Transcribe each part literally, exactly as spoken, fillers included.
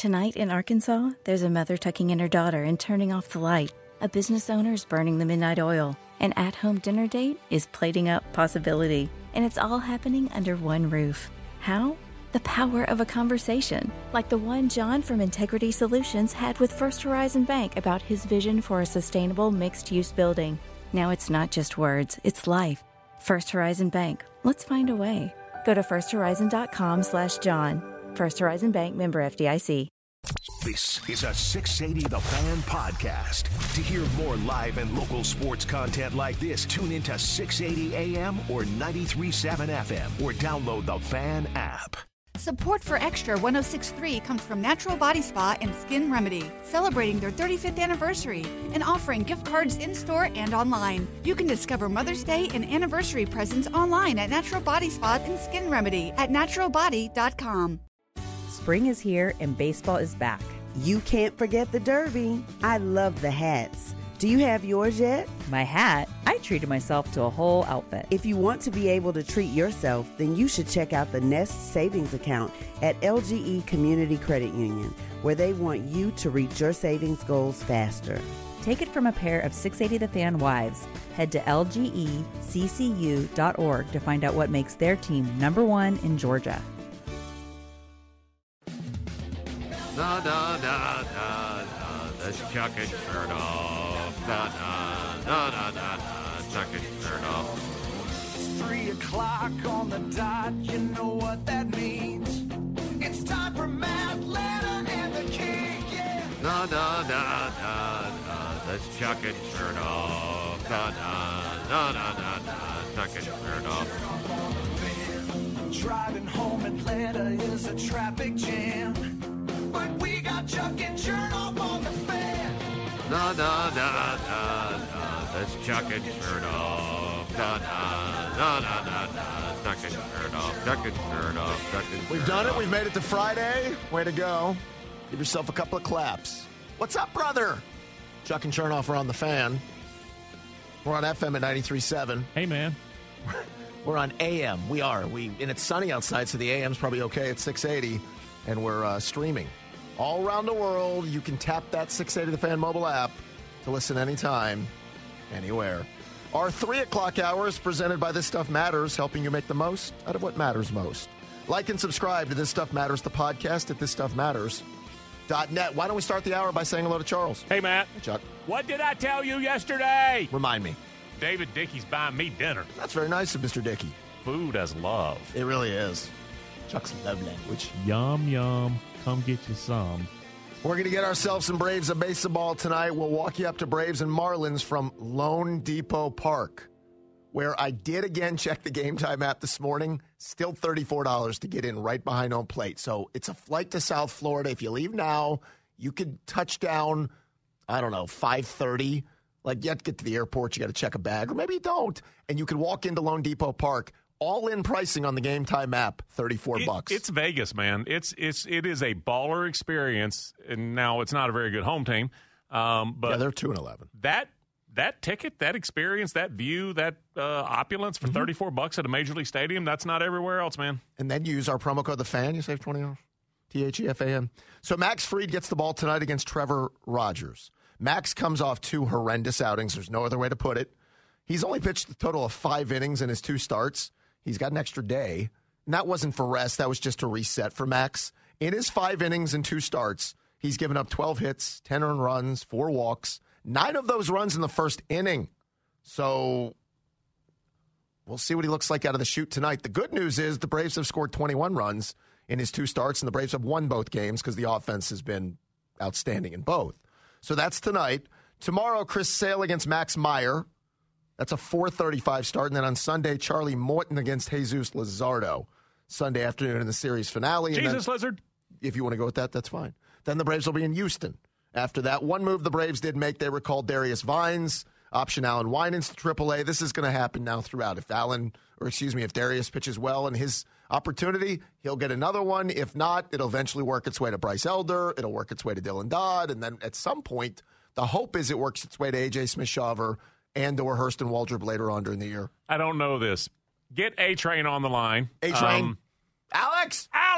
Tonight in Arkansas, there's a mother tucking in her daughter and turning off the light. A business owner's burning the midnight oil. An at-home dinner date is plating up possibility. And it's all happening under one roof. How? The power of a conversation, like the one John from Integrity Solutions had with First Horizon Bank about his vision for a sustainable mixed-use building. Now it's not just words, it's life. First Horizon Bank. Let's find a way. Go to firsthorizon.com slash John. First Horizon Bank, member F D I C. This is a six eighty The Fan podcast. To hear more live and local sports content like this, tune into six eighty A M or ninety-three point seven F M or download the Fan app. Support for Extra one oh six point three comes from Natural Body Spa and Skin Remedy, celebrating their thirty-fifth anniversary and offering gift cards in-store and online. You can discover Mother's Day and anniversary presents online at Natural Body Spa and Skin Remedy at natural body dot com. Spring is here and baseball is back. You can't forget the Derby. I love the hats. Do you have yours yet? My hat? I treated myself to a whole outfit. If you want to be able to treat yourself, then you should check out the Nest Savings Account at L G E Community Credit Union, where they want you to reach your savings goals faster. Take it from a pair of six eighty The Fan wives. Head to L G E C C U dot org to find out what makes their team number one in Georgia. Da da da da da, let's chuck it shirt off. Da da da da da da, chuck it shirt off. It's three o'clock on the dot, you know what that means. It's time for Matt, Lana, and the King, yeah. Da da da da da, let's chuck it shirt off. Da da da da da da, chuck it shirt off. Driving home Atlanta is a traffic jam. But we got Chuck and Chernoff on the fan. Da da da da da, let's chuck it shirt off. Da da da da da da, chuck it shirt off. Chuck it shirt off. Chuck it. We've done it. We've made it to Friday. Way to go! Give yourself a couple of claps. What's up, brother? Chuck and Chernoff are on the Fan. We're on F M at ninety-three point seven. Hey, man. We're on A M. We are. We and it's sunny outside, so the A M's probably okay at six eighty, and we're uh, streaming. All around the world, you can tap that six eighty The Fan mobile app to listen anytime, anywhere. Our three o'clock hour is presented by This Stuff Matters, helping you make the most out of what matters most. Like and subscribe to This Stuff Matters, the podcast at this stuff matters dot net. Why don't we start the hour by saying hello to Charles? Hey, Matt. Hey, Chuck. What did I tell you yesterday? Remind me. David Dickey's buying me dinner. That's very nice of Mister Dickey. Food as love. It really is. Chuck's love language. Yum, yum. Come get you some. We're going to get ourselves some Braves of baseball tonight. We'll walk you up to Braves and Marlins from Lone Depot Park, where I did again check the Game Time app this morning. Still thirty-four dollars to get in right behind home plate. So it's a flight to South Florida. If you leave now, you could touch down, I don't know, five thirty. Like, you have to get to the airport. You got to check a bag. Or maybe you don't. And you can walk into Lone Depot Park. All-in pricing on the Game Time app, thirty-four it, bucks. It's Vegas, man. It's it's it is a baller experience. And now it's not a very good home team, um, but yeah, they're two and eleven. That that ticket, that experience, that view, that uh, opulence for mm-hmm. thirty-four bucks at a major league stadium, that's not everywhere else, man. And then use our promo code The Fan. You save twenty dollars. T H E F A N. So Max Fried gets the ball tonight against Trevor Rogers. Max comes off two horrendous outings. There's no other way to put it. He's only pitched a total of five innings in his two starts. He's got an extra day. And that wasn't for rest. That was just a reset for Max. In his five innings and two starts, he's given up twelve hits, ten earned runs, four walks, nine of those runs in the first inning. So we'll see what he looks like out of the chute tonight. The good news is the Braves have scored twenty-one runs in his two starts, and the Braves have won both games because the offense has been outstanding in both. So that's tonight. Tomorrow, Chris Sale against Max Meyer. That's a four thirty-five start. And then on Sunday, Charlie Morton against Jesus Luzardo. Sunday afternoon in the series finale. Jesus and then, Lizard. If you want to go with that, that's fine. Then the Braves will be in Houston. After that, one move the Braves did make, they recalled Darius Vines, option Alan Winans to triple A. This is going to happen now throughout. If Alan, or excuse me, if Darius pitches well in his opportunity, he'll get another one. If not, it'll eventually work its way to Bryce Elder. It'll work its way to Dylan Dodd. And then at some point, the hope is it works its way to A J Smith-Shawver and or Hurston Waldrop later on during the year. I don't know this. Get A-Train on the line. A-Train. Um, Alex! Alex!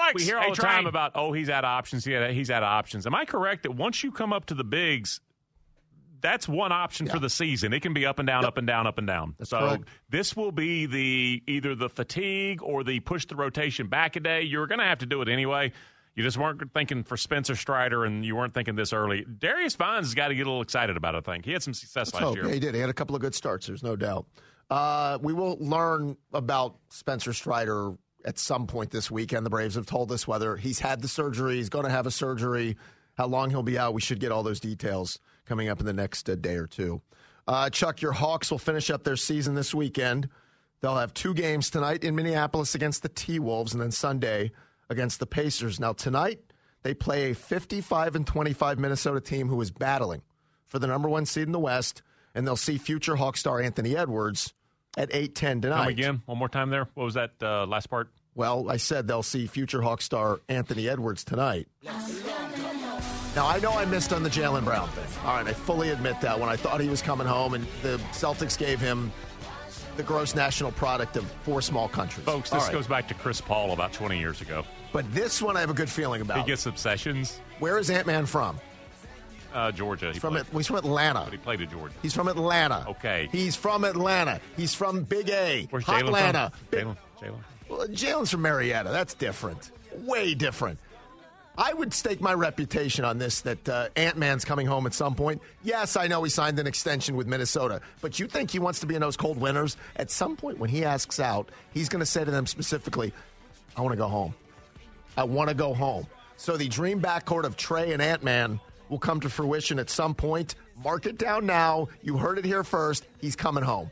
strikes. We hear all Hey, the Train. time about, oh, he's out of options. Yeah, he's out of options. Am I correct that once you come up to the bigs, that's one option Yeah. for the season? It can be up and down, Yep. up and down, up and down. That's so correct. this will be the either the fatigue or the push the rotation back a day. You're going to have to do it anyway. You just weren't thinking for Spencer Strider, and you weren't thinking this early. Darius Vines has got to get a little excited about it, I think. He had some success Let's last hope. year. Yeah, he did. He had a couple of good starts. There's no doubt. Uh, we will learn about Spencer Strider at some point this weekend. The Braves have told us whether he's had the surgery, he's going to have a surgery, how long he'll be out. We should get all those details coming up in the next uh, day or two. Uh, Chuck, your Hawks will finish up their season this weekend. They'll have two games tonight in Minneapolis against the T-Wolves and then Sunday against the Pacers. Now, tonight, they play a fifty-five and twenty-five Minnesota team who is battling for the number one seed in the West, and they'll see future Hawk star Anthony Edwards at eight ten tonight. Come again, one more time there. What was that uh, last part? Well, I said they'll see future Hawk star Anthony Edwards tonight. Now, I know I missed on the Jaylen Brown thing. All right, I fully admit that when I thought he was coming home and the Celtics gave him the gross national product of four small countries. Folks, All this right. goes back to Chris Paul about twenty years ago. But this one I have a good feeling about. He gets obsessions. Where is Ant-Man from? Uh, Georgia. He From played, it, he's from Atlanta. but he played at Georgia. He's from Atlanta. Okay. He's from Atlanta. He's from Big A. Where's Hot Jalen Atlanta. from? Big- Jalen? Jalen? Well, Jalen's from Marietta. That's different. Way different. I would stake my reputation on this that uh, Ant-Man's coming home at some point. Yes, I know he signed an extension with Minnesota, but you think he wants to be in those cold winters? At some point when he asks out, he's going to say to them specifically, I want to go home. I want to go home. So the dream backcourt of Trey and Ant-Man will come to fruition at some point. Mark it down now. You heard it here first. He's coming home.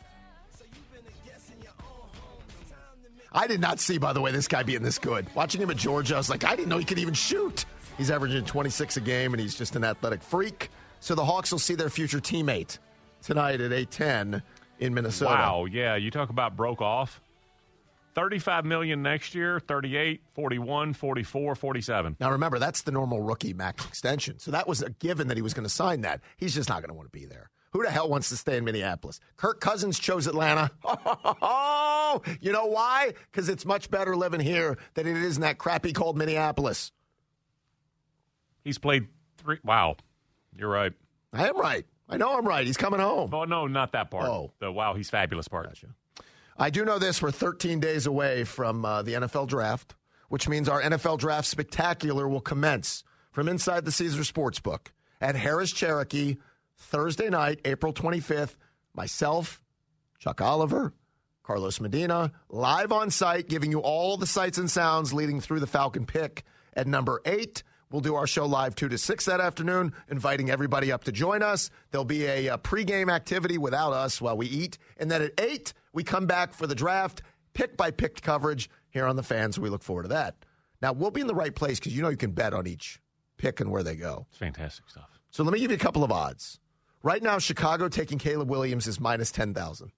I did not see, by the way, this guy being this good. Watching him at Georgia, I was like, I didn't know he could even shoot. He's averaging twenty-six a game, and he's just an athletic freak. So the Hawks will see their future teammate tonight at eight ten in Minnesota. Wow, yeah, you talk about broke off. thirty-five million dollars next year, thirty-eight, forty-one, forty-four, forty-seven. Now, remember, that's the normal rookie max extension. So that was a given that he was going to sign that. He's just not going to want to be there. Who the hell wants to stay in Minneapolis? Kirk Cousins chose Atlanta. Oh, you know why? Because it's much better living here than it is in that crappy cold Minneapolis. He's played three. Wow, you're right. I am right. I know I'm right. He's coming home. Oh, no, not that part. Oh. The wow, he's fabulous part. Gotcha. I do know this. We're thirteen days away from uh, the N F L Draft, which means our N F L Draft Spectacular will commence from inside the Caesars Sportsbook at Harris Cherokee Thursday night, April twenty-fifth. Myself, Chuck Oliver, Carlos Medina, live on site, giving you all the sights and sounds leading through the Falcon pick at number eight. We'll do our show live two to six that afternoon, inviting everybody up to join us. There'll be a, a pregame activity without us while we eat. And then at eight, we come back for the draft, pick-by-pick coverage here on The Fan, so we look forward to that. Now, we'll be in the right place because you know you can bet on each pick and where they go. It's fantastic stuff. So let me give you a couple of odds. Right now, Chicago taking Caleb Williams is minus ten thousand.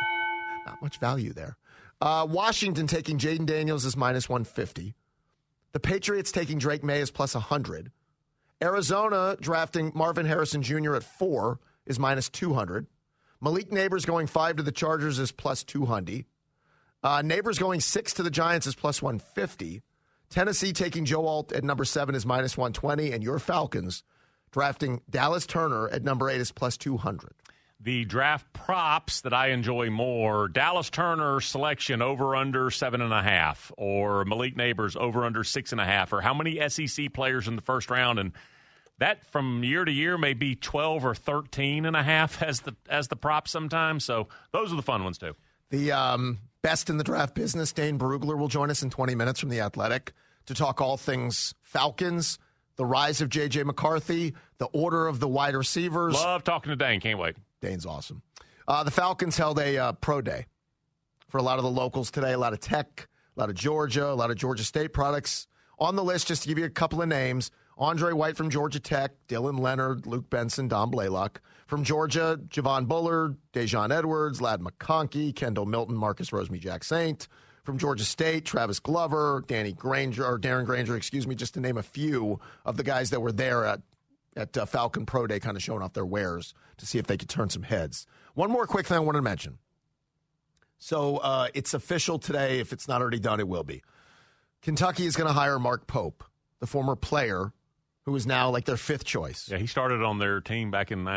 Not much value there. Uh, Washington taking Jaden Daniels is minus one fifty. The Patriots taking Drake May is plus one hundred. Arizona drafting Marvin Harrison Junior at four is minus two hundred. Malik Neighbors going five to the Chargers is plus two hundred. Uh, Neighbors going six to the Giants is plus one fifty. Tennessee taking Joe Alt at number seven is minus one twenty. And your Falcons drafting Dallas Turner at number eight is plus two hundred. The draft props that I enjoy more, Dallas Turner selection over under seven and a half, or Malik Neighbors over under six and a half, or how many S E C players in the first round. And that from year to year may be twelve or thirteen and a half as the, as the prop sometimes. So those are the fun ones too. The um, best in the draft business, Dane Brugler, will join us in twenty minutes from The Athletic to talk all things Falcons, the rise of J J McCarthy, the order of the wide receivers. Love talking to Dane. Can't wait. Dane's awesome. Uh, the Falcons held a uh, pro day for a lot of the locals today, a lot of Tech, a lot of Georgia, a lot of Georgia State products. On the list, just to give you a couple of names, Andre White from Georgia Tech, Dylan Leonard, Luke Benson, Don Blaylock. From Georgia, Javon Bullard, Dejon Edwards, Ladd McConkey, Kendall Milton, Marcus Rosemy, Jack Saint. From Georgia State, Travis Glover, Danny Granger, or Darren Granger, excuse me, just to name a few of the guys that were there at at uh, Falcon Pro Day, kind of showing off their wares to see if they could turn some heads. One more quick thing I wanted to mention. So uh, it's official today. If it's not already done, it will be. Kentucky is going to hire Mark Pope, the former player who is now like their fifth choice. Yeah, he started on their team back in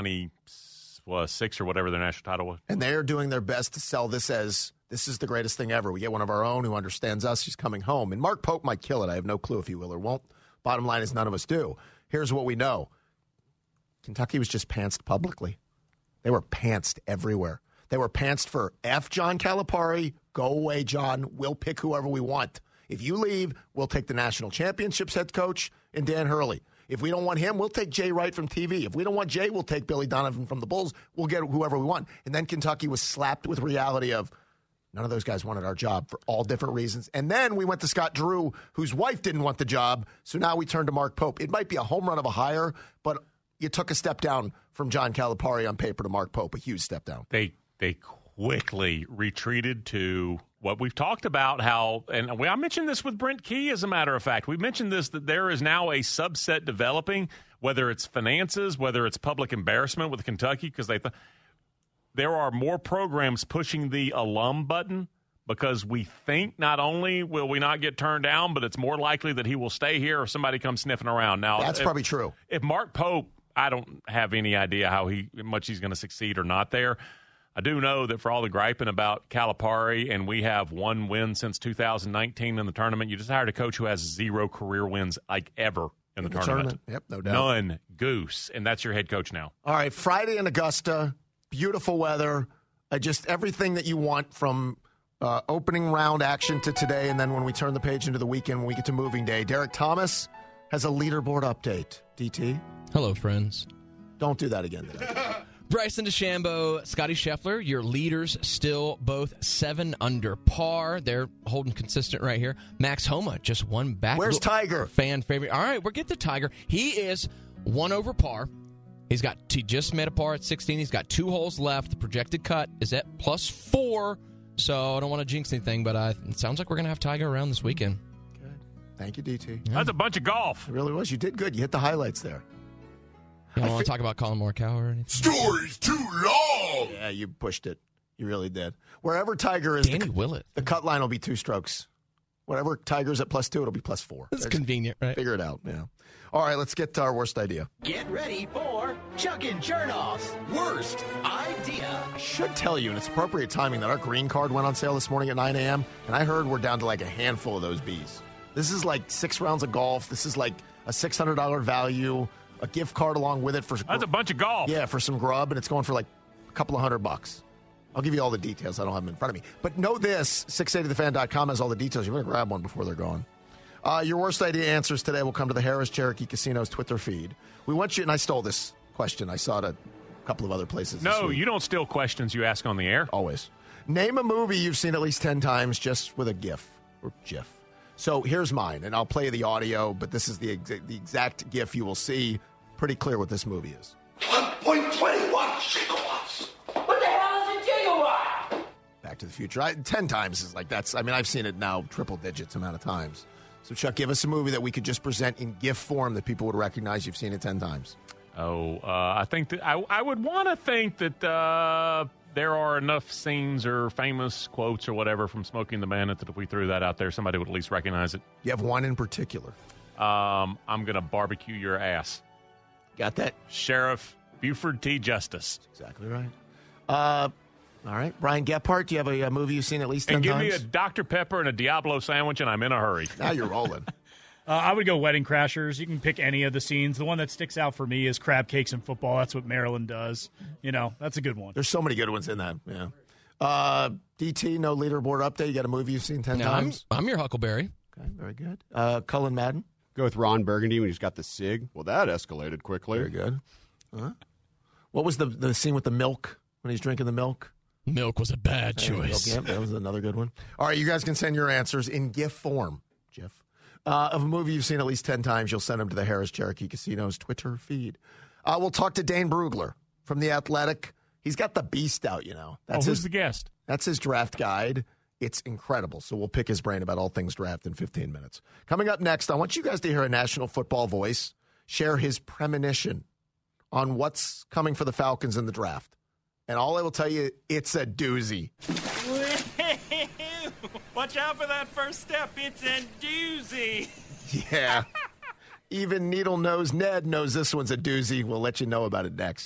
ninety-six or whatever their national title was. And they're doing their best to sell this as this is the greatest thing ever. We get one of our own who understands us. He's coming home. And Mark Pope might kill it. I have no clue if he will or won't. Bottom line is none of us do. Here's what we know. Kentucky was just pantsed publicly. They were pantsed everywhere. They were pantsed for F John Calipari. Go away, John. We'll pick whoever we want. If you leave, we'll take the national championships head coach and Dan Hurley. If we don't want him, we'll take Jay Wright from T V. If we don't want Jay, we'll take Billy Donovan from the Bulls. We'll get whoever we want. And then Kentucky was slapped with reality of none of those guys wanted our job for all different reasons. And then we went to Scott Drew, whose wife didn't want the job. So now we turn to Mark Pope. It might be a home run of a hire, but you took a step down from John Calipari on paper to Mark Pope, a huge step down. They they quickly retreated to what we've talked about, how, and we, I mentioned this with Brent Key, as a matter of fact. We mentioned this, that there is now a subset developing, whether it's finances, whether it's public embarrassment with Kentucky, because they th- there are more programs pushing the alum button because we think not only will we not get turned down, but it's more likely that he will stay here if somebody comes sniffing around. Now, that's if, probably true. If Mark Pope, I don't have any idea how he much he's going to succeed or not there. I do know that for all the griping about Calipari, and we have one win since two thousand nineteen in the tournament, you just hired a coach who has zero career wins like ever in the, in the tournament. tournament. Yep, no doubt. None. Goose. And that's your head coach now. All right, Friday in Augusta, beautiful weather. Uh, just everything that you want from uh, opening round action to today, and then when we turn the page into the weekend, when we get to moving day. Derek Thomas has a leaderboard update. D T? Hello, friends. Don't do that again today. Bryson DeChambeau, Scotty Scheffler, your leaders still both seven under par. They're holding consistent right here. Max Homa, just one back. Where's Tiger? Fan favorite. All right, we'll get to Tiger. He is one over par. He's got he just made a par at sixteen. He's got two holes left. The projected cut is at plus four. So I don't want to jinx anything, but uh, it sounds like we're going to have Tiger around this weekend. Good. Thank you, D T. Yeah. That's a bunch of golf. It really was. You did good. You hit the highlights there. You don't want to talk about Colin Morikawa or anything? Story's too long. Yeah, you pushed it. You really did. Wherever Tiger is, Danny the, Willett. the cut line will be two strokes. Whatever Tiger's at plus two, it'll be plus four. It's There's, convenient, right? Figure it out, yeah. All right, let's get to our worst idea. Get ready for Chuck and Chernoff's worst idea. I should tell you, and it's appropriate timing, that our green card went on sale this morning at nine a.m., and I heard we're down to like a handful of those bees. This is like six rounds of golf. This is like a six hundred dollars value. A gift card along with it for That's a bunch of golf. Yeah, for some grub, and it's going for like a couple of hundred bucks. I'll give you all the details. I don't have them in front of me. But know this, six eighty the fan dot com has all the details. You want to grab one before they're gone. Uh, your worst idea answers today will come to the Harris Cherokee Casino's Twitter feed. We want you, and I stole this question. I saw it at a couple of other places. No, you don't steal questions you ask on the air. Always. Name a movie you've seen at least ten times just with a GIF or GIF. So here's mine, and I'll play the audio, but this is the, exa- the exact GIF you will see. Pretty clear what this movie is. one point two one gigawatts. What the hell is a gigawatt? Back to the Future. I, ten times is like that's, I mean, I've seen it now triple digits amount of times. So, Chuck, give us a movie that we could just present in GIF form that people would recognize you've seen it ten times. Oh, uh, I think that I, I would want to think that uh, there are enough scenes or famous quotes or whatever from Smokey and the Bandit that if we threw that out there, somebody would at least recognize it. You have one in particular. Um, I'm going to barbecue your ass. Got that? Sheriff Buford T. Justice. Exactly right. Uh, all right. Brian Gephardt, do you have a, a movie you've seen at least ten and give times? me a Doctor Pepper and a Diablo sandwich, and I'm in a hurry. Now you're rolling. uh, I would go Wedding Crashers. You can pick any of the scenes. The one that sticks out for me is crab cakes and football. That's what Maryland does. You know, that's a good one. There's so many good ones in that. Yeah. Uh, D T, no leaderboard update. You got a movie you've seen ten No, times? I'm, I'm your Huckleberry. Okay, very good. Uh, Cullen Madden. Go with Ron Burgundy when he's got the cig. Well, that escalated quickly. Very good. Huh? What was the the scene with the milk when he's drinking the milk? Milk was a bad choice. Yeah, that was another good one. All right, you guys can send your answers in GIF form, Jeff, uh, of a movie you've seen at least ten times. You'll send them to the Harris Cherokee Casino's Twitter feed. Uh, we'll talk to Dane Brugler from The Athletic. He's got the beast out, you know. That's oh, who's his, the guest? That's his draft guide. It's incredible. So we'll pick his brain about all things draft in fifteen minutes. Coming up next, I want you guys to hear a National Football Voice share his premonition on what's coming for the Falcons in the draft. And all I will tell you, it's a doozy. Watch out for that first step. It's a doozy. Yeah. Even Needle Nose Ned knows this one's a doozy. We'll let you know about it next.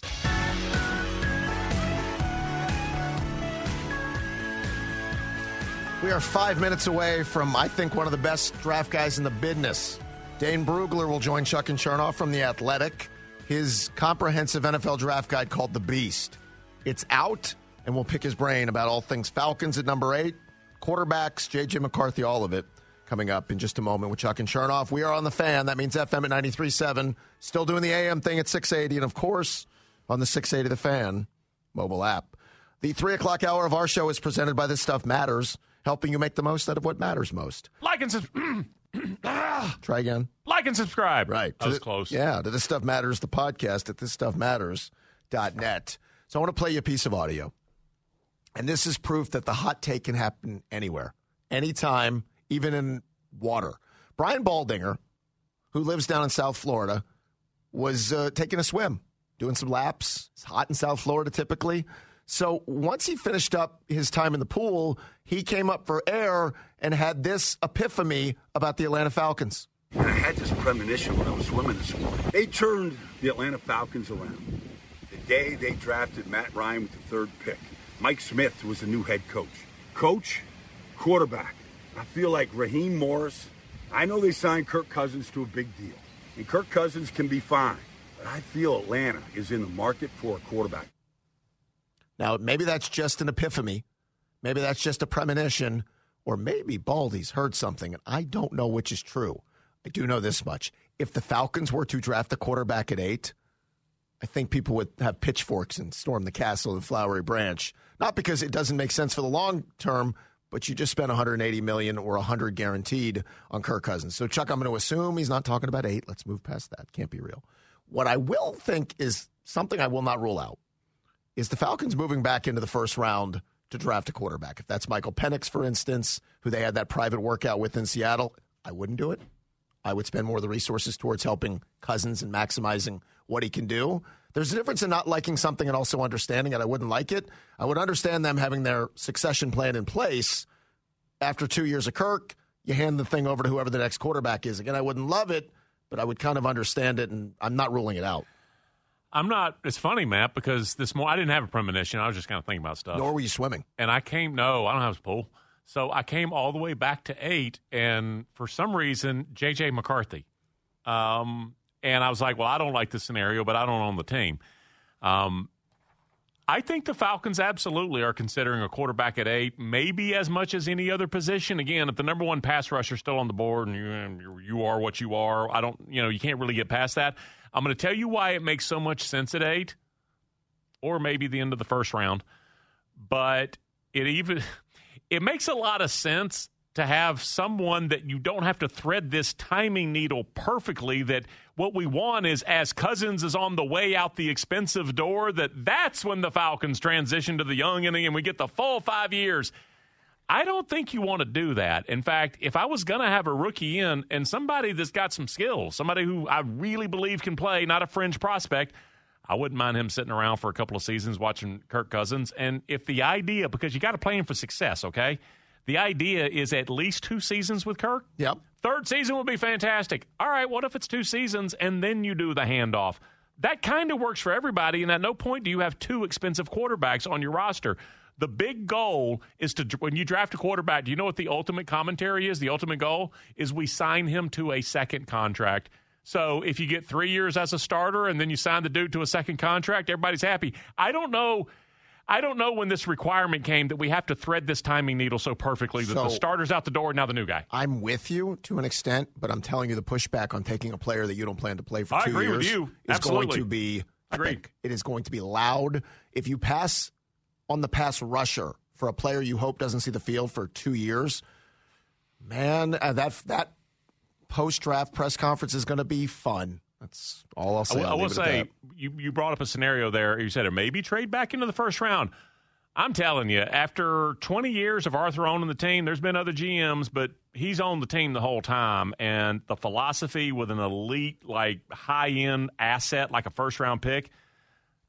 We are five minutes away from, I think, one of the best draft guys in the business. Dane Brugler will join Chuck and Chernoff from The Athletic. His comprehensive N F L draft guide called The Beast. It's out, and we'll pick his brain about all things Falcons at number eight, quarterbacks, J J McCarthy, all of it. Coming up in just a moment with Chuck and Chernoff. We are on The Fan. That means F M at ninety-three point seven. Still doing the A M thing at six eighty. And, of course, on the six eighty The Fan mobile app. The three o'clock hour of our show is presented by This Stuff Matters, helping you make the most out of what matters most. Like and subscribe. Try again. Like and subscribe. Right. That was the, close. Yeah, to This Stuff Matters, the podcast at this stuff matters dot net. So I want to play you a piece of audio. And this is proof that the hot take can happen anywhere, anytime, even in water. Brian Baldinger, who lives down in South Florida, was uh, taking a swim, doing some laps. It's hot in South Florida typically. So once he finished up his time in the pool, he came up for air and had this epiphany about the Atlanta Falcons. I had this premonition when I was swimming this morning. They turned the Atlanta Falcons around. The day they drafted Matt Ryan with the third pick. Mike Smith was the new head coach. Coach, quarterback. I feel like Raheem Morris. I know they signed Kirk Cousins to a big deal. And Kirk Cousins can be fine. But I feel Atlanta is in the market for a quarterback. Now, maybe that's just an epiphany. Maybe that's just a premonition. Or maybe Baldy's heard something, and I don't know which is true. I do know this much. If the Falcons were to draft a quarterback at eight, I think people would have pitchforks and storm the castle in Flowery Branch. Not because it doesn't make sense for the long term, but you just spent one hundred eighty million dollars or one hundred guaranteed on Kirk Cousins. So, Chuck, I'm going to assume he's not talking about eight. Let's move past that. Can't be real. What I will think is something I will not rule out is the Falcons moving back into the first round to draft a quarterback. If that's Michael Penix, for instance, who they had that private workout with in Seattle, I wouldn't do it. I would spend more of the resources towards helping Cousins and maximizing what he can do. There's a difference in not liking something and also understanding that I wouldn't like it. I would understand them having their succession plan in place. After two years of Kirk, you hand the thing over to whoever the next quarterback is. Again, I wouldn't love it, but I would kind of understand it, and I'm not ruling it out. I'm not. It's funny, Matt, because this morning I didn't have a premonition. I was just kind of thinking about stuff. Nor were you swimming. And I came, no, I don't have a pool. So I came all the way back to eight, and for some reason, J J McCarthy. Um, and I was like, well, I don't like this scenario, but I don't own the team. Um, I think the Falcons absolutely are considering a quarterback at eight, maybe as much as any other position. Again, if the number one pass rusher is still on the board and you, you are what you are, I don't, you know, you can't really get past that. I'm going to tell you why it makes so much sense at eight, or maybe the end of the first round. But it even it makes a lot of sense to have someone that you don't have to thread this timing needle perfectly, that what we want is, as Cousins is on the way out the expensive door, that that's when the Falcons transition to the young inning and we get the full five years. I don't think you want to do that. In fact, if I was going to have a rookie in and somebody that's got some skills, somebody who I really believe can play, not a fringe prospect, I wouldn't mind him sitting around for a couple of seasons watching Kirk Cousins. And if the idea, because you got to play him for success, okay? The idea is at least two seasons with Kirk. Yep. Third season would be fantastic. All right, what if it's two seasons and then you do the handoff? That kind of works for everybody, and at no point do you have two expensive quarterbacks on your roster. The big goal is to, when you draft a quarterback, do you know what the ultimate commentary is? The ultimate goal is we sign him to a second contract. So if you get three years as a starter and then you sign the dude to a second contract, everybody's happy. I don't know. I don't know when this requirement came that we have to thread this timing needle so perfectly that So, the starter's out the door, now the new guy. I'm with you to an extent, but I'm telling you the pushback on taking a player that you don't plan to play for I two agree years with you. is Absolutely. going to be Agreed. epic. It is going to be loud. If you pass on the pass rusher for a player you hope doesn't see the field for two years, man, uh, that that post-draft press conference is going to be fun. That's all I'll say. I will, I'll I will leave it at say, that. you, you brought up a scenario there. You said it maybe trade back into the first round. I'm telling you, after twenty years of Arthur owning the team, there's been other G Ms, but he's owned the team the whole time. And the philosophy with an elite, like high-end asset, like a first-round pick,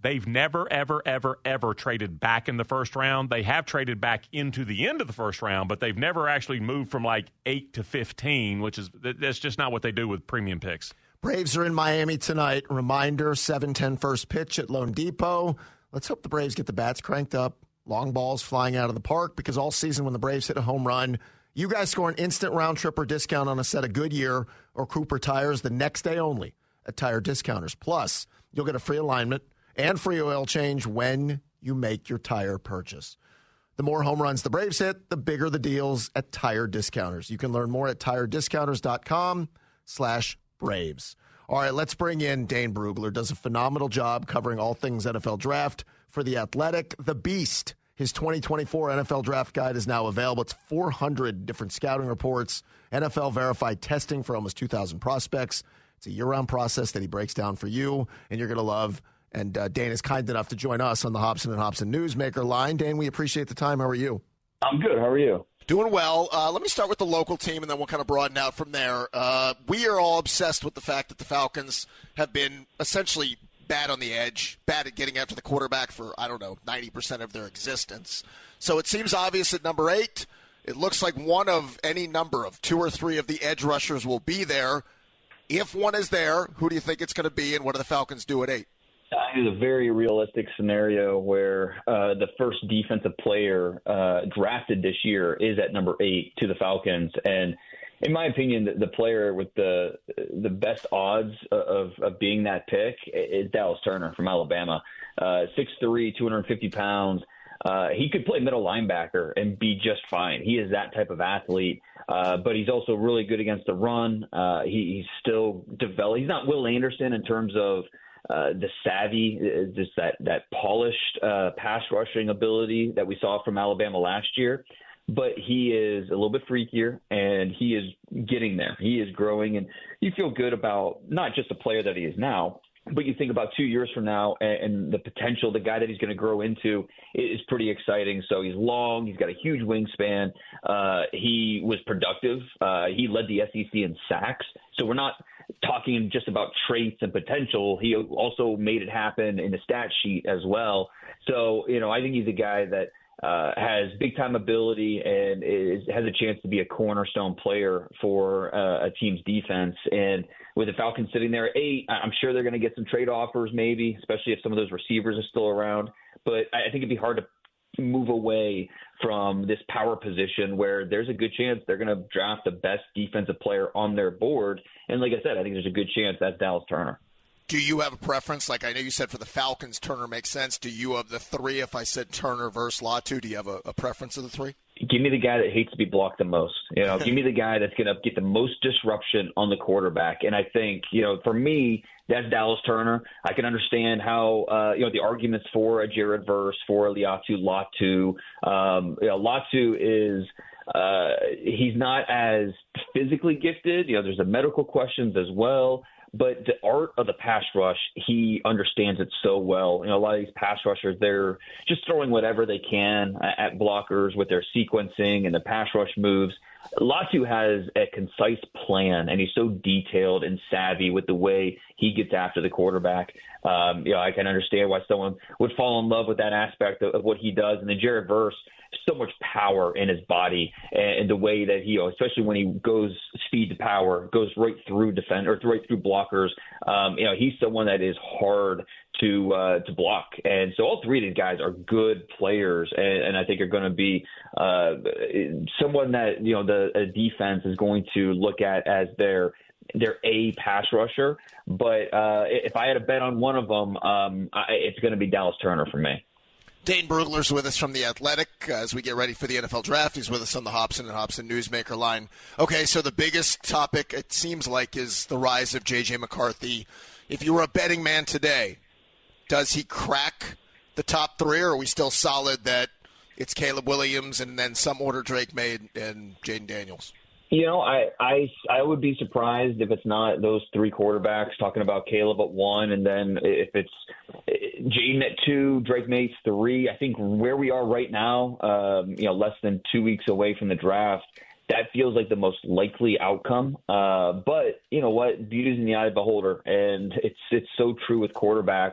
they've never, ever, ever, ever traded back in the first round. They have traded back into the end of the first round, but they've never actually moved from like eight to fifteen, which is that's just not what they do with premium picks. Braves are in Miami tonight. Reminder, seven ten first pitch at Lone Depot. Let's hope the Braves get the bats cranked up. Long balls flying out of the park, because all season when the Braves hit a home run, you guys score an instant round trip or discount on a set of Goodyear or Cooper tires the next day only at Tire Discounters. Plus, you'll get a free alignment and free oil change when you make your tire purchase. The more home runs the Braves hit, the bigger the deals at Tire Discounters. You can learn more at tirediscounters.com slash Braves. All right, let's bring in Dane Brugler. Does a phenomenal job covering all things N F L Draft for The Athletic. The Beast, his twenty twenty-four N F L Draft Guide is now available. It's four hundred different scouting reports, N F L-verified testing for almost two thousand prospects. It's a year-round process that he breaks down for you, and you're going to love. And uh, Dane is kind enough to join us on the Hobson and Hobson Newsmaker line. Dane, we appreciate the time. How are you? I'm good. How are you? Doing well. Uh, let me start with the local team, and then we'll kind of broaden out from there. Uh, we are all obsessed with the fact that the Falcons have been essentially bad on the edge, bad at getting after the quarterback for, I don't know, ninety percent of their existence. So it seems obvious at number eight. It looks like one of any number of two or three of the edge rushers will be there. If one is there, who do you think it's going to be, and what do the Falcons do at eight? I think it's a very realistic scenario where uh, the first defensive player uh, drafted this year is at number eight to the Falcons. And in my opinion, the, the player with the the best odds of, of being that pick is Dallas Turner from Alabama. Uh, six three, two hundred fifty pounds. Uh, he could play middle linebacker and be just fine. He is that type of athlete, uh, but he's also really good against the run. Uh, he, he's still developed. He's not Will Anderson in terms of uh, the savvy, just that, that polished uh, pass rushing ability that we saw from Alabama last year. But he is a little bit freakier, and he is getting there. He is growing, and you feel good about not just the player that he is now, but you think about two years from now and, and the potential, the guy that he's going to grow into is pretty exciting. So he's long. He's got a huge wingspan. Uh, he was productive. Uh, he led the S E C in sacks. So we're not talking just about traits and potential. He also made it happen in the stat sheet as well. So, you know, I think he's a guy that uh, has big-time ability and is, has a chance to be a cornerstone player for uh, a team's defense. And with the Falcons sitting there at eight, I'm sure they're going to get some trade offers maybe, especially if some of those receivers are still around. But I think it'd be hard to move away from this power position where there's a good chance they're going to draft the best defensive player on their board. And like I said, I think there's a good chance that's Dallas Turner. Do you have a preference? Like I know you said for the Falcons, Turner makes sense. Do you have the three? If I said Turner versus Latu, do you have a, a preference of the three? Give me the guy that hates to be blocked the most. You know, give me the guy that's going to get the most disruption on the quarterback. And I think, you know, for me, that's Dallas Turner. I can understand how, uh, you know, the arguments for a Jared Verse, for a Liatu Latu. Um, you know, Latu is uh, he's not as physically gifted. You know, there's the medical questions as well. But the art of the pass rush, he understands it so well. You know, a lot of these pass rushers, they're just throwing whatever they can at blockers with their sequencing and the pass rush moves. Latu has a concise plan, and he's so detailed and savvy with the way he gets after the quarterback. Um, you know, I can understand why someone would fall in love with that aspect of, of what he does. And then Jared Verse, so much power in his body and, and the way that he, you know, especially when he goes speed to power, goes right through defend or right through blockers. Um, you know, he's someone that is hard to uh, to block. And so all three of these guys are good players, and, and I think are going to be uh, someone that, you know, the a defense is going to look at as their their A pass rusher. But uh, if I had to bet on one of them, um, I, it's going to be Dallas Turner for me. Dane Brugler's with us from The Athletic uh, as we get ready for the N F L Draft. He's with us on the Hobson and Hobson Newsmaker line. Okay, so the biggest topic, it seems like, is the rise of J J McCarthy. If you were a betting man today, does he crack the top three, or are we still solid that it's Caleb Williams and then some order Drake May and Jaden Daniels? You know, I, I, I would be surprised if it's not those three quarterbacks, talking about Caleb at one, and then if it's Jaden at two, Drake May three. I think where we are right now, um, you know, less than two weeks away from the draft, that feels like the most likely outcome. Uh, but you know what? Beauty's in the eye of the beholder, and it's it's so true with quarterbacks.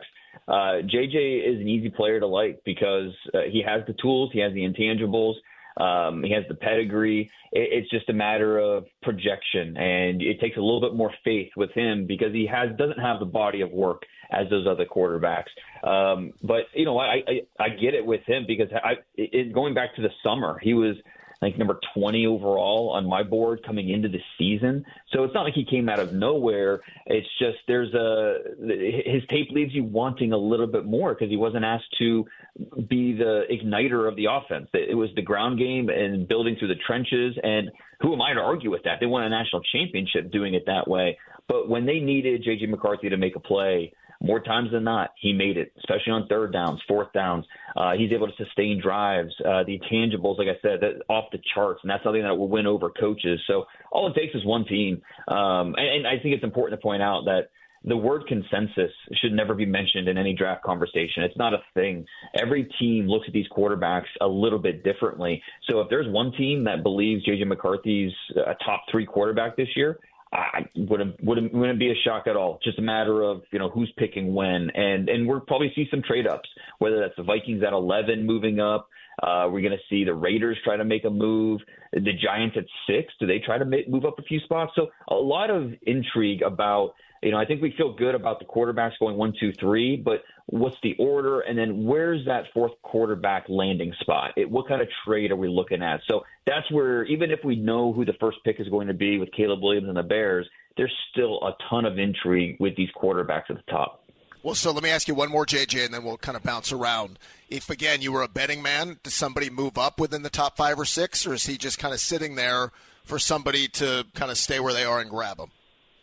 uh, J J is an easy player to like because uh, he has the tools, he has the intangibles, um, he has the pedigree. It, it's just a matter of projection, and it takes a little bit more faith with him because he has doesn't have the body of work as those other quarterbacks. Um, but, you know, I, I, I get it with him because I, it, going back to the summer, he was like number twenty overall on my board coming into the season. So it's not like he came out of nowhere. It's just there's a his tape leaves you wanting a little bit more because he wasn't asked to be the igniter of the offense. It was the ground game and building through the trenches. And who am I to argue with that? They won a national championship doing it that way. But when they needed J J McCarthy to make a play, more times than not, he made it, especially on third downs, fourth downs. Uh, he's able to sustain drives. Uh, the intangibles, like I said, that off the charts, and that's something that will win over coaches. So all it takes is one team. Um, and, and I think it's important to point out that the word consensus should never be mentioned in any draft conversation. It's not a thing. Every team looks at these quarterbacks a little bit differently. So if there's one team that believes J J McCarthy's a top three quarterback this year, I wouldn't, wouldn't wouldn't be a shock at all. Just a matter of, you know, who's picking when. And and we'll probably see some trade-ups, whether that's the Vikings at eleven moving up. Uh, we're going to see the Raiders try to make a move. The Giants at six, do they try to make, move up a few spots? So a lot of intrigue about, you know, I think we feel good about the quarterbacks going one, two, three, but what's the order? And then where's that fourth quarterback landing spot? It, what kind of trade are we looking at? So that's where, even if we know who the first pick is going to be with Caleb Williams and the Bears, there's still a ton of intrigue with these quarterbacks at the top. Well, so let me ask you one more, J J, and then we'll kind of bounce around. If, again, you were a betting man, does somebody move up within the top five or six, or is he just kind of sitting there for somebody to kind of stay where they are and grab him?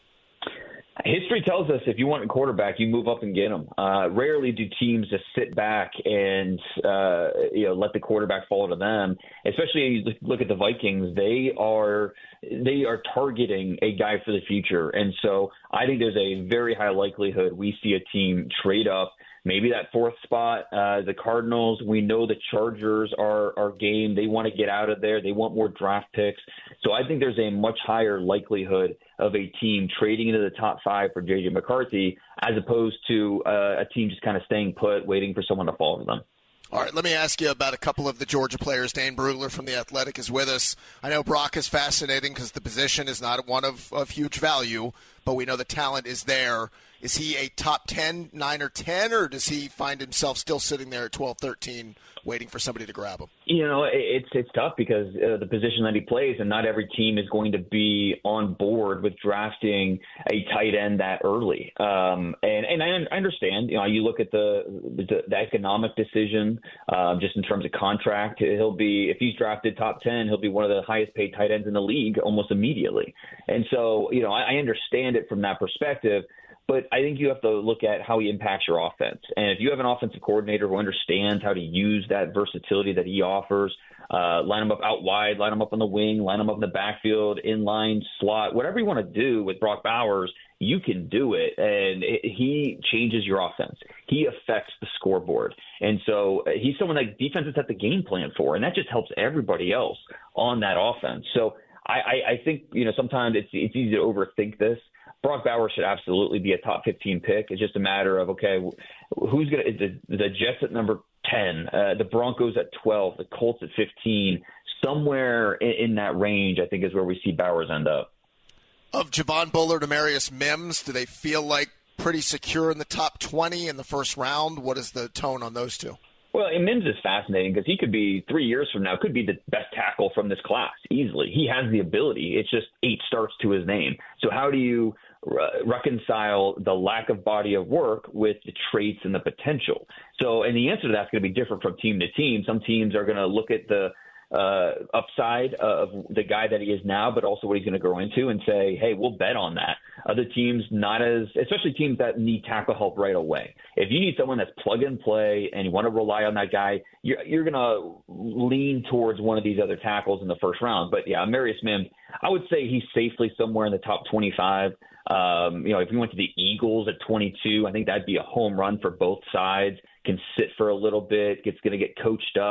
History tells us if you want a quarterback, you move up and get him. Uh, rarely do teams just sit back and uh, you know let the quarterback fall to them. Especially you look at the Vikings; they are they are targeting a guy for the future, and so I think there's a very high likelihood we see a team trade up. Maybe that fourth spot, uh, the Cardinals, we know the Chargers are, are game. They want to get out of there. They want more draft picks. So I think there's a much higher likelihood of a team trading into the top five for J J McCarthy as opposed to uh, a team just kind of staying put, waiting for someone to fall to them. All right, let me ask you about a couple of the Georgia players. Dane Brugler from The Athletic is with us. I know Brock is fascinating because the position is not one of, of huge value, but we know the talent is there. Is he a top ten, nine or ten, or does he find himself still sitting there at twelve, thirteen, waiting for somebody to grab him? You know, it's it's tough because uh, the position that he plays, and not every team is going to be on board with drafting a tight end that early. Um, and and I, I understand. You know, you look at the the, the economic decision, um, just in terms of contract. He'll be if he's drafted top ten, he'll be one of the highest paid tight ends in the league almost immediately. And so, you know, I, I understand it from that perspective. But I think you have to look at how he impacts your offense. And if you have an offensive coordinator who understands how to use that versatility that he offers, uh, line him up out wide, line him up on the wing, line him up in the backfield, inline, slot, whatever you want to do with Brock Bowers, you can do it. And it, he changes your offense. He affects the scoreboard. And so he's someone that defenses have the game plan for, and that just helps everybody else on that offense. So I, I, I think, you know, sometimes it's, it's easy to overthink this. Brock Bowers should absolutely be a top fifteen pick. It's just a matter of, okay, who's going to – the, the Jets at number ten, uh, the Broncos at twelve, the Colts at fifteen. Somewhere in, in that range, I think, is where we see Bowers end up. Of Javon Bullard, Amarius Mims, do they feel like pretty secure in the top twenty in the first round? What is the tone on those two? Well, and Mims is fascinating because he could be three years from now, could be the best tackle from this class easily. He has the ability. It's just eight starts to his name. So how do you re- reconcile the lack of body of work with the traits and the potential? So, and the answer to that's going to be different from team to team. Some teams are going to look at the uh, upside of the guy that he is now, but also what he's going to grow into and say, hey, we'll bet on that. Other teams not as, especially teams that need tackle help right away. If you need someone that's plug and play and you want to rely on that guy, you're, you're going to lean towards one of these other tackles in the first round. But yeah, Amarius Mims, I would say he's safely somewhere in the top twenty-five. Um, you know, if we went to the Eagles at twenty-two, I think that'd be a home run for both sides. Can sit for a little bit, gets going to get coached up.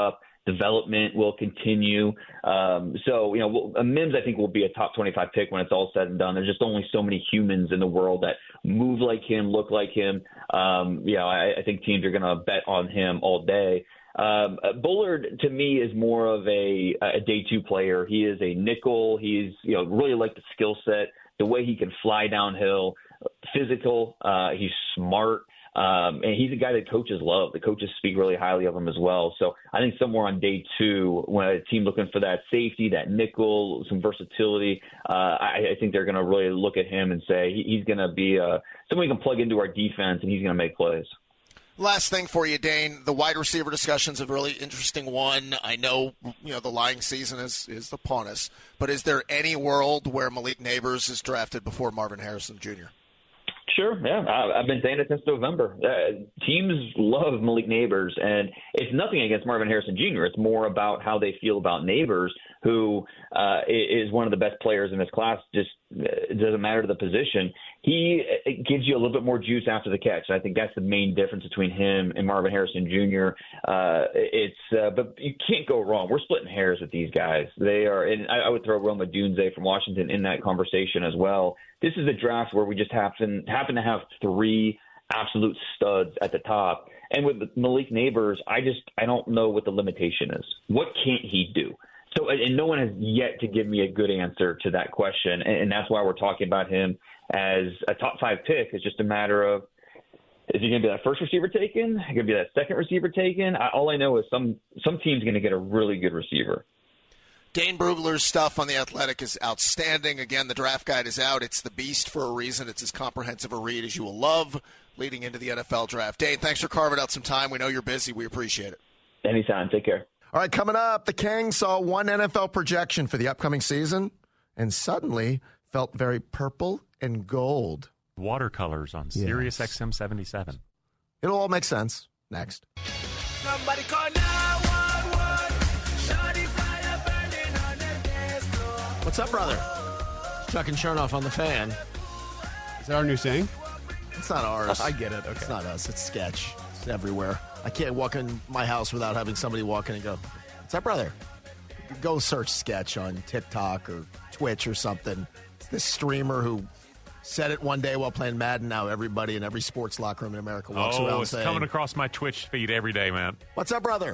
development will continue. Um, so, you know, Mims, I think, will be a top twenty-five pick when it's all said and done. There's just only so many humans in the world that move like him, look like him. Um, you know, I, I think teams are going to bet on him all day. Um, Bullard, to me, is more of a, a day two player. He is a nickel. He's, you know, really like the skill set, the way he can fly downhill, physical. Uh, he's smart. Um, and he's a guy that coaches love. The coaches speak really highly of him as well. So I think somewhere on day two, when a team looking for that safety, that nickel, some versatility, uh, I, I think they're going to really look at him and say he, he's going to be uh, someone we can plug into our defense, and he's going to make plays. Last thing for you, Dane. The wide receiver discussion is a really interesting one. I know, you know, the lying season is, is upon us, but is there any world where Malik Nabers is drafted before Marvin Harrison Junior? Sure, yeah. I've been saying it since November. Uh, teams love Malik Nabers, and it's nothing against Marvin Harrison Junior It's more about how they feel about Nabers, who uh, is one of the best players in this class. Just it doesn't matter to the position. He it gives you a little bit more juice after the catch. And I think that's the main difference between him and Marvin Harrison Junior Uh, it's uh, but you can't go wrong. We're splitting hairs with these guys. They are, and I, I would throw Roma Dunze from Washington in that conversation as well. This is a draft where we just happen happen to have three absolute studs at the top. And with Malik Nabers, I just I don't know what the limitation is. What can't he do? So, and no one has yet to give me a good answer to that question, and that's why we're talking about him as a top five pick. It's just a matter of, is he going to be that first receiver taken? Is he going to be that second receiver taken? I, all I know is some some team's going to get a really good receiver. Dane Brugler's stuff on The Athletic is outstanding. Again, the draft guide is out. It's the beast for a reason. It's as comprehensive a read as you will love leading into the N F L draft. Dane, thanks for carving out some time. We know you're busy. We appreciate it. Anytime. Take care. All right, coming up, the Kings saw one N F L projection for the upcoming season and suddenly felt very purple and gold. Watercolors on Sirius Yes. X M seventy-seven. It'll all make sense. Next. Somebody call nine one one. Shawty fire burning on the dance floor. What's up, brother? Chuck and Chernoff on the Fan. Is that our new saying? It's not ours. I get it. Okay. It's not us. It's sketch. It's everywhere. I can't walk in my house without having somebody walk in and go, what's up, brother? Go search sketch on TikTok or Twitch or something. It's this streamer who said it one day while playing Madden. Now everybody in every sports locker room in America walks Oh, around it's saying, coming across my Twitch feed every day, man. what's up, brother?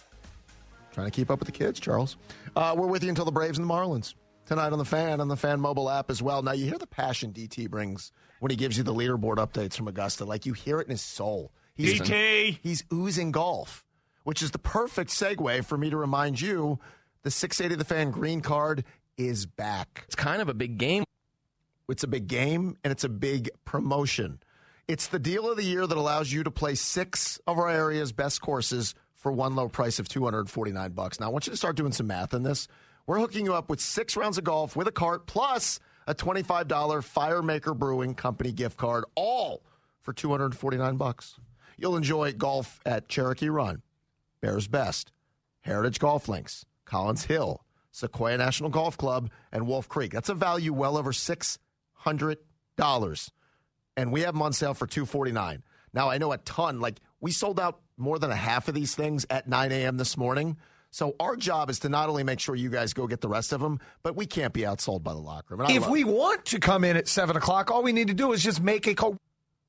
Trying to keep up with the kids, Charles. Uh, we're with you until the Braves and the Marlins. Tonight on the Fan, on the Fan mobile app as well. Now, you hear the passion D T brings when he gives you the leaderboard updates from Augusta. Like, you hear it in his soul. He's, D T! He's oozing golf, which is the perfect segue for me to remind you the six eighty The Fan green card is back. It's kind of a big game. It's a big game, and it's a big promotion. It's the deal of the year that allows you to play six of our area's best courses for one low price of two hundred forty-nine bucks. Now, I want you to start doing some math in this. We're hooking you up with six rounds of golf with a cart plus a twenty-five dollars Firemaker Brewing Company gift card, all for two hundred forty-nine bucks. You'll enjoy golf at Cherokee Run, Bears Best, Heritage Golf Links, Collins Hill, Sequoia National Golf Club, and Wolf Creek. That's a value well over six hundred dollars. And we have them on sale for two hundred forty-nine dollars. Now, I know a ton. Like, we sold out more than a half of these things at nine a.m. this morning. So our job is to not only make sure you guys go get the rest of them, but we can't be outsold by the locker room. And I If love we it. want to come in at seven o'clock, all we need to do is just make a co-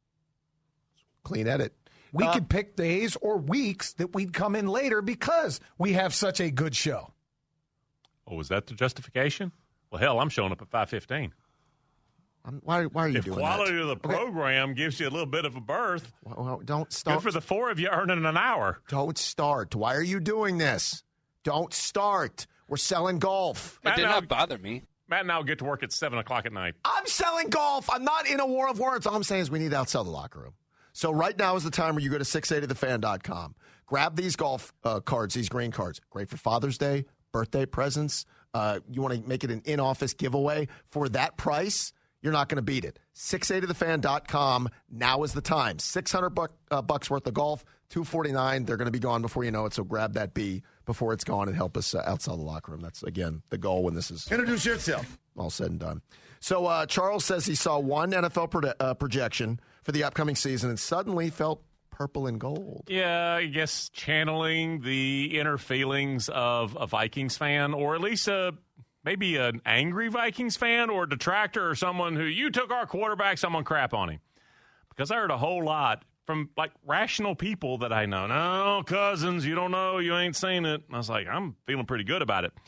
Clean edit. We Uh, could pick days or weeks that we'd come in later because we have such a good show. Oh, was that the justification? Well, hell, I'm showing up at five fifteen. I'm, why, why are you If doing quality that? of the program gives you a little bit of a berth, Well, well, don't start. good for the four of you earning an hour. Don't start. Why are you doing this? Don't start. We're selling golf. It did not bother me. Matt and I will get to work at seven o'clock at night. I'm selling golf. I'm not in a war of words. All I'm saying is we need to outsell the locker room. So right now is the time where you go to six eighty the fan dot com. Grab these golf uh, cards, these green cards. Great for Father's Day, birthday presents. Uh, you want to make it an in-office giveaway. For that price, you're not going to beat it. six eighty the fan dot com. Now is the time. six hundred buck, uh, bucks worth of golf, two forty-nine. They're going to be gone before you know it, so grab that B before it's gone and help us uh, outsell the locker room. That's, again, the goal when this is Introduce yourself. all said and done. So uh, Charles says he saw one N F L pro- uh, projection for the upcoming season and suddenly felt purple and gold. Yeah, I guess channeling the inner feelings of a Vikings fan, or at least a maybe an angry Vikings fan or a detractor or someone who, you took our quarterback, someone crap on him. Because I heard a whole lot from, like, rational people that I know. No, Cousins, you don't know, you ain't seen it. And I was like, I'm feeling pretty good about it.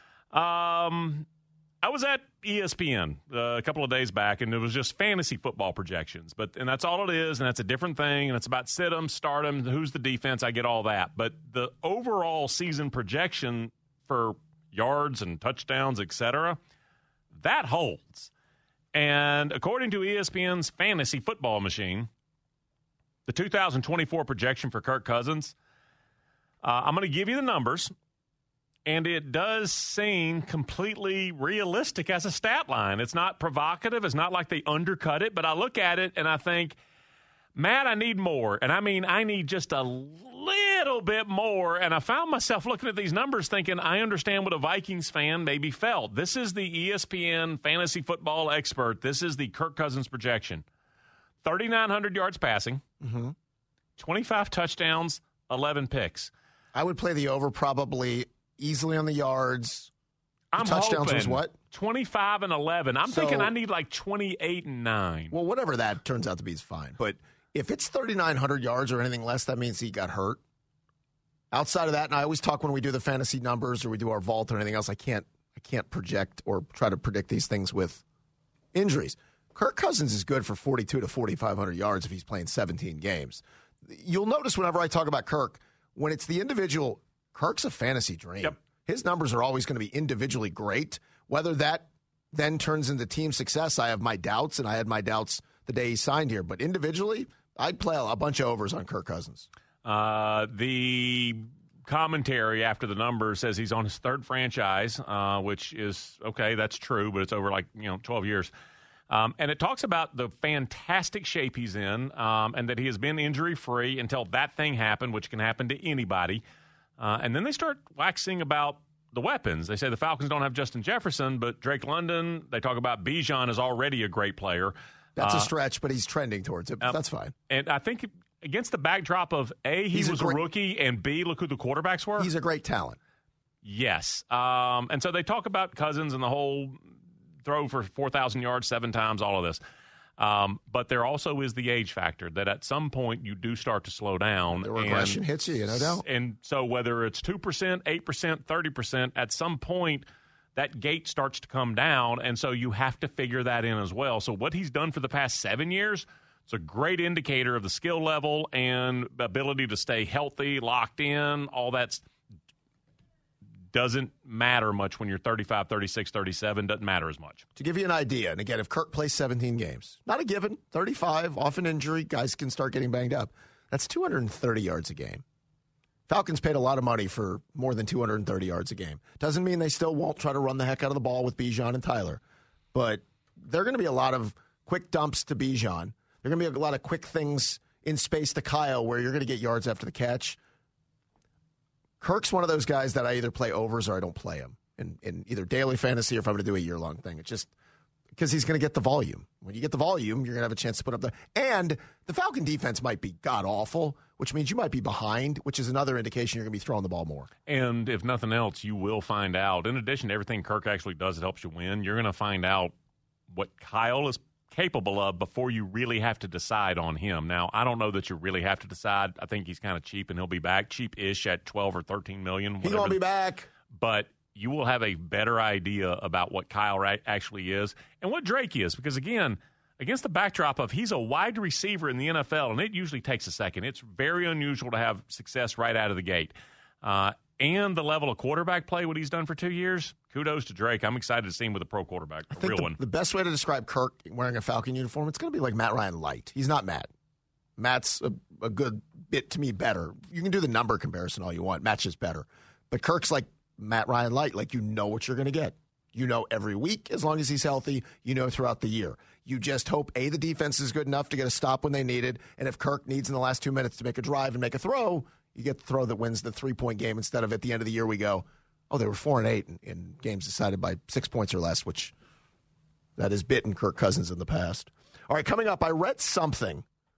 Um, I was at E S P N uh, a couple of days back, and it was just fantasy football projections. But and that's all it is, and that's a different thing, and it's about sit-em, start-em, who's the defense, I get all that. But the overall season projection for yards and touchdowns, et cetera, that holds. And according to E S P N's fantasy football machine, the two thousand twenty-four projection for Kirk Cousins, uh, I'm going to give you the numbers, and it does seem completely realistic as a stat line. It's not provocative. It's not like they undercut it, but I look at it and I think, Matt, I need more. And I mean, I need just a little bit more. And I found myself looking at these numbers thinking, I understand what a Vikings fan maybe felt. This is the E S P N fantasy football expert. This is the Kirk Cousins projection. thirty-nine hundred yards passing, mm-hmm. twenty-five touchdowns, eleven picks. I would play the over probably easily on the yards. The I'm touchdowns hoping was what? twenty-five and eleven. I'm So- thinking I need like twenty-eight and nine. Well, whatever that turns out to be is fine. But if it's thirty-nine hundred yards or anything less, that means he got hurt. Outside of that, and I always talk when we do the fantasy numbers or we do our vault or anything else, I can't I can't project or try to predict these things with injuries. Kirk Cousins is good for forty-two to forty-five hundred yards if he's playing seventeen games. You'll notice whenever I talk about Kirk, when it's the individual, Kirk's a fantasy dream. Yep. His numbers are always going to be individually great. Whether that then turns into team success, I have my doubts, and I had my doubts the day he signed here. But individually, I'd play a bunch of overs on Kirk Cousins. Uh, the commentary after the numbers says he's on his third franchise, uh, which is, okay, that's true, but it's over like, you know, twelve years. Um, and it talks about the fantastic shape he's in, um, and that he has been injury-free until that thing happened, which can happen to anybody. Uh, and then they start waxing about the weapons. They say the Falcons don't have Justin Jefferson, but Drake London, they talk about Bijan is already a great player. That's uh, a stretch, but he's trending towards it. But uh, that's fine. And I think against the backdrop of, A, he He's a was a, great- rookie, and B, look who the quarterbacks were. He's a great talent. Yes. Um, and so they talk about Cousins and the whole throw for four thousand yards seven times, all of this. Um, but there also is the age factor that at some point you do start to slow down. The regression and, hits you, no doubt. And so whether it's two percent, eight percent, thirty percent, at some point that gate starts to come down, and so you have to figure that in as well. So what he's done for the past seven years, it's a great indicator of the skill level and ability to stay healthy, locked in, all that doesn't matter much when you're thirty-five, thirty-six, thirty-seven. Doesn't matter as much. To give you an idea, and again, if Kirk plays seventeen games, not a given, thirty-five, often injury, guys can start getting banged up. That's two hundred thirty yards a game. Falcons paid a lot of money for more than two hundred thirty yards a game. Doesn't mean they still won't try to run the heck out of the ball with Bijan and Tyler, but there are going to be a lot of quick dumps to Bijan. There are going to be a lot of quick things in space to Kyle where you're going to get yards after the catch. Kirk's one of those guys that I either play overs or I don't play him in, in either daily fantasy or if I'm going to do a year-long thing. It's just because he's going to get the volume. When you get the volume, you're going to have a chance to put up the – and the Falcon defense might be god-awful, which means you might be behind, which is another indication you're going to be throwing the ball more. And if nothing else, you will find out, in addition to everything Kirk actually does that helps you win, you're going to find out what Kyle is capable of before you really have to decide on him. Now, I don't know that you really have to decide. I think he's kind of cheap, and he'll be back cheap-ish at twelve or thirteen million. He won't be back. But you will have a better idea about what Kyle ra- actually is and what Drake is. Because, again, against the backdrop of he's a wide receiver in the N F L, and it usually takes a second. It's very unusual to have success right out of the gate. Uh, and the level of quarterback play, what he's done for two years, kudos to Drake. I'm excited to see him with a pro quarterback, a I think real the, one. the best way to describe Kirk wearing a Falcon uniform, it's going to be like Matt Ryan light. He's not Matt. Matt's a, a good bit, to me, better. You can do the number comparison all you want. Matt's just better. But Kirk's like Matt Ryan light. Like, you know what you're going to get. You know every week, as long as he's healthy, you know throughout the year. You just hope, A, the defense is good enough to get a stop when they need it, and if Kirk needs in the last two minutes to make a drive and make a throw, you get the throw that wins the three-point game instead of at the end of the year we go, oh, they were four and eight in, in games decided by six points or less, which that has bitten Kirk Cousins in the past. All right, coming up, I read something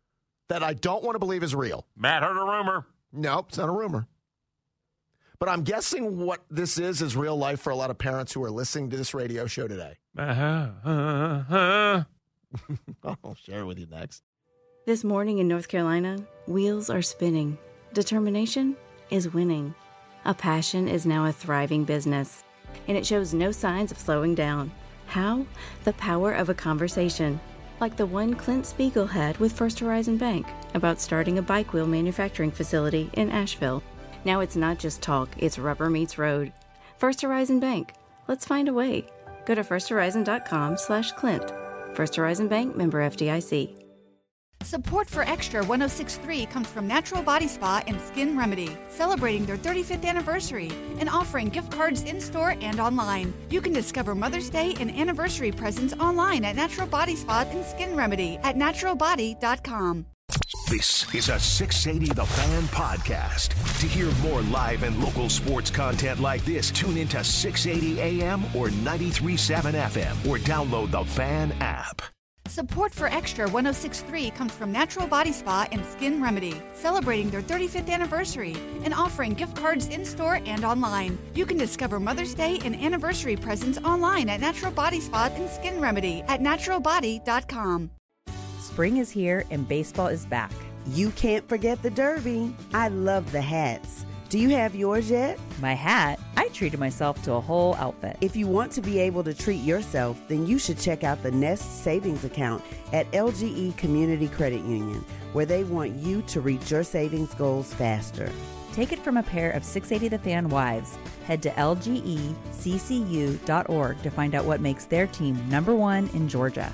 that I don't want to believe is real. Matt heard a rumor. Nope, it's not a rumor. But I'm guessing what this is is real life for a lot of parents who are listening to this radio show today. Uh-huh. Uh-huh. I'll share it with you next. This morning in North Carolina, wheels are spinning. Determination is winning. A passion is now a thriving business, and it shows no signs of slowing down. How? The power of a conversation, like the one Clint Spiegel had with First Horizon Bank about starting a bike wheel manufacturing facility in Asheville. Now it's not just talk, it's rubber meets road. First Horizon Bank. Let's find a way. Go to firsthorizon.com slash Clint. First Horizon Bank, member F D I C. Support for Extra one oh six point three comes from Natural Body Spa and Skin Remedy, celebrating their thirty-fifth anniversary and offering gift cards in-store and online. You can discover Mother's Day and anniversary presents online at Natural Body Spa and Skin Remedy at natural body dot com. This is a six eighty The Fan podcast. To hear more live and local sports content like this, tune into six eighty A M or ninety-three point seven F M or download the Fan app. Support for Extra one oh six point three comes from Natural Body Spa and Skin Remedy, celebrating their thirty-fifth anniversary and offering gift cards in-store and online. You can discover Mother's Day and anniversary presents online at Natural Body Spa and Skin Remedy at natural body dot com. Spring is here and baseball is back. You can't forget the Derby. I love the hats. Do you have yours yet? My hat? I treated myself to a whole outfit. If you want to be able to treat yourself, then you should check out the Nest Savings Account at L G E Community Credit Union, where they want you to reach your savings goals faster. Take it from a pair of six eighty The Fan wives. Head to L G E C C U dot org to find out what makes their team number one in Georgia.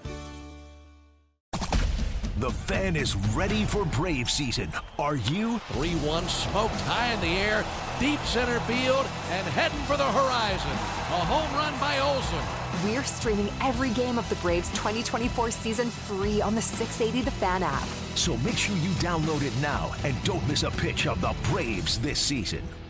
The Fan is ready for Brave season. Are you? three one smoked high in the air, deep center field, and heading for the horizon. A home run by Olsen. We're streaming every game of the Braves twenty twenty-four season free on the six eighty The Fan app. So make sure you download it now and don't miss a pitch of the Braves this season.